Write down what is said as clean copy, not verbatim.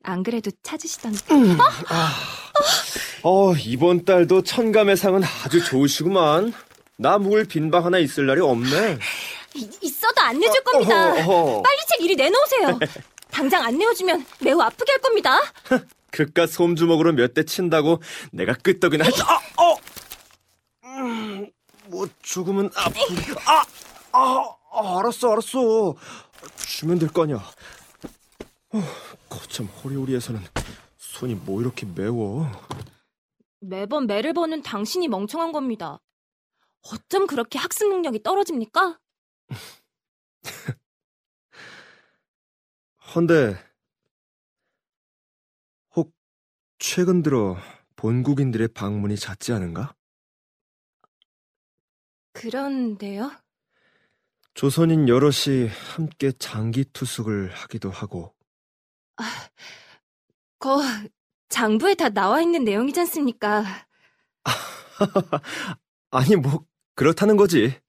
안 그래도 찾으시던데. 이번 달도 천감의 상은 아주 좋으시구만. 나 묵을 빈방 하나 있을 날이 없네. 있어도 안 내줄 겁니다. 빨리 책 이리 내놓으세요. 당장 안 내어주면 매우 아프게 할 겁니다. 그깟 솜주먹으로 몇 대 친다고 내가 끄떡이나 했지. 뭐 조금은 아프게. 알았어. 주면 될 거 아니야. 거참 호리호리에서는 손이 뭐 이렇게 매워. 매번 매를 버는 당신이 멍청한 겁니다. 어쩜 그렇게 학습 능력이 떨어집니까? 헌데 혹 최근 들어 본국인들의 방문이 잦지 않은가? 그런데요? 조선인 여럿이 함께 장기 투숙을 하기도 하고. 장부에 다 나와 있는 내용이지 않습니까? 아니 뭐 그렇다는 거지.